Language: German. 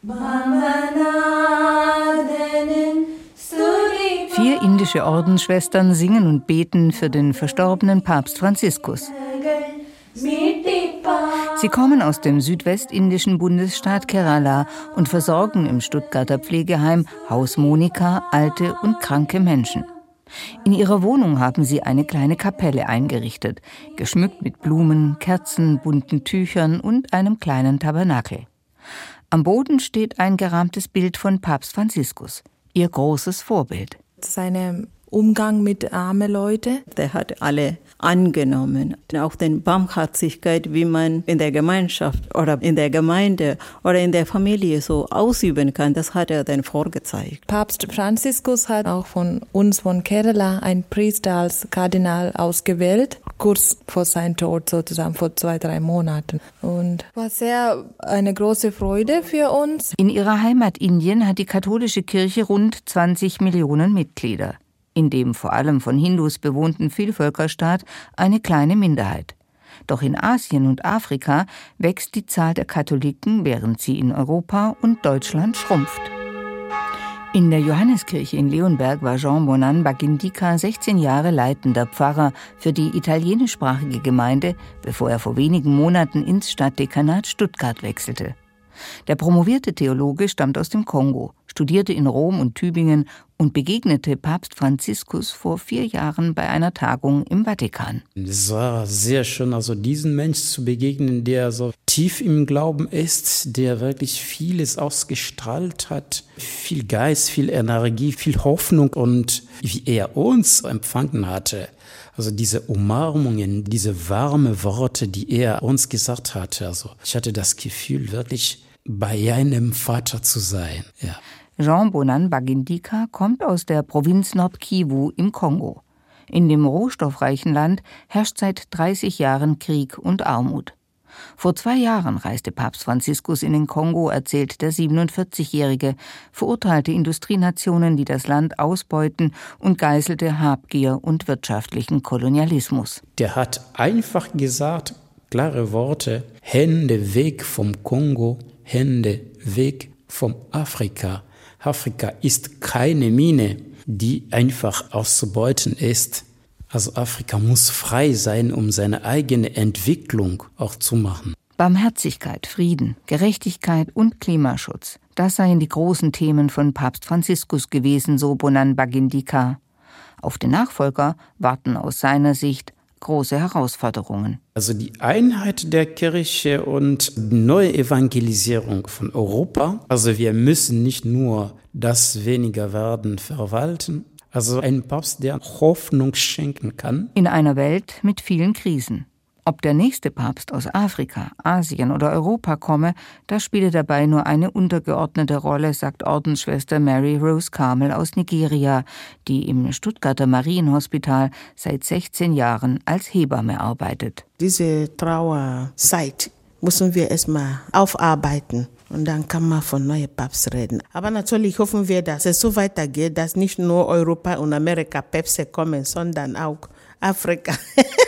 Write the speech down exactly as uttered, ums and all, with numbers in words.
Vier indische Ordensschwestern singen und beten für den verstorbenen Papst Franziskus. Sie kommen aus dem südwestindischen Bundesstaat Kerala und versorgen im Stuttgarter Pflegeheim Haus Monika alte und kranke Menschen. In ihrer Wohnung haben sie eine kleine Kapelle eingerichtet, geschmückt mit Blumen, Kerzen, bunten Tüchern und einem kleinen Tabernakel. Am Boden steht ein gerahmtes Bild von Papst Franziskus, ihr großes Vorbild. Sein Umgang mit armen Leuten. Der hat alle angenommen. Auch die Barmherzigkeit, wie man in der Gemeinschaft oder in der Gemeinde oder in der Familie so ausüben kann, das hat er dann vorgezeigt. Papst Franziskus hat auch von uns, von Kerala, einen Priester als Kardinal ausgewählt, kurz vor seinem Tod, sozusagen vor zwei, drei Monaten. Und war sehr eine große Freude für uns. In ihrer Heimat Indien hat die katholische Kirche rund zwanzig Millionen Mitglieder. In dem vor allem von Hindus bewohnten Vielvölkerstaat eine kleine Minderheit. Doch in Asien und Afrika wächst die Zahl der Katholiken, während sie in Europa und Deutschland schrumpft. In der Johanneskirche in Leonberg war Jean Bonan Bagindika sechzehn Jahre leitender Pfarrer für die italienischsprachige Gemeinde, bevor er vor wenigen Monaten ins Stadtdekanat Stuttgart wechselte. Der promovierte Theologe stammt aus dem Kongo, studierte in Rom und Tübingen und begegnete Papst Franziskus vor vier Jahren bei einer Tagung im Vatikan. Es war sehr schön, also diesen Menschen zu begegnen, der so tief im Glauben ist, der wirklich vieles ausgestrahlt hat, viel Geist, viel Energie, viel Hoffnung und wie er uns empfangen hatte. Also diese Umarmungen, diese warmen Worte, die er uns gesagt hatte. Also ich hatte das Gefühl, wirklich bei einem Vater zu sein. Ja. Jean Bonan Bagindika kommt aus der Provinz Nord-Kivu im Kongo. In dem rohstoffreichen Land herrscht seit dreißig Jahren Krieg und Armut. Vor zwei Jahren reiste Papst Franziskus in den Kongo, erzählt der siebenundvierzigjährige, verurteilte Industrienationen, die das Land ausbeuten und geißelte Habgier und wirtschaftlichen Kolonialismus. Der hat einfach gesagt, klare Worte, Hände weg vom Kongo, Hände weg vom Afrika. Afrika ist keine Mine, die einfach auszubeuten ist. Also Afrika muss frei sein, um seine eigene Entwicklung auch zu machen. Barmherzigkeit, Frieden, Gerechtigkeit und Klimaschutz, das seien die großen Themen von Papst Franziskus gewesen, so Bonan Bagindika. Auf den Nachfolger warten aus seiner Sicht große Herausforderungen. Also die Einheit der Kirche und die neue Evangelisierung von Europa. Also wir müssen nicht nur das weniger werden verwalten. Also ein Papst, der Hoffnung schenken kann. In einer Welt mit vielen Krisen. Ob der nächste Papst aus Afrika, Asien oder Europa komme, das spiele dabei nur eine untergeordnete Rolle, sagt Ordensschwester Mary Rose Carmel aus Nigeria, die im Stuttgarter Marienhospital seit sechzehn Jahren als Hebamme arbeitet. Diese Trauerzeit müssen wir erstmal aufarbeiten. Und dann kann man von neuem Papst reden. Aber natürlich hoffen wir, dass es so weitergeht, dass nicht nur Europa und Amerika Päpste kommen, sondern auch Afrika.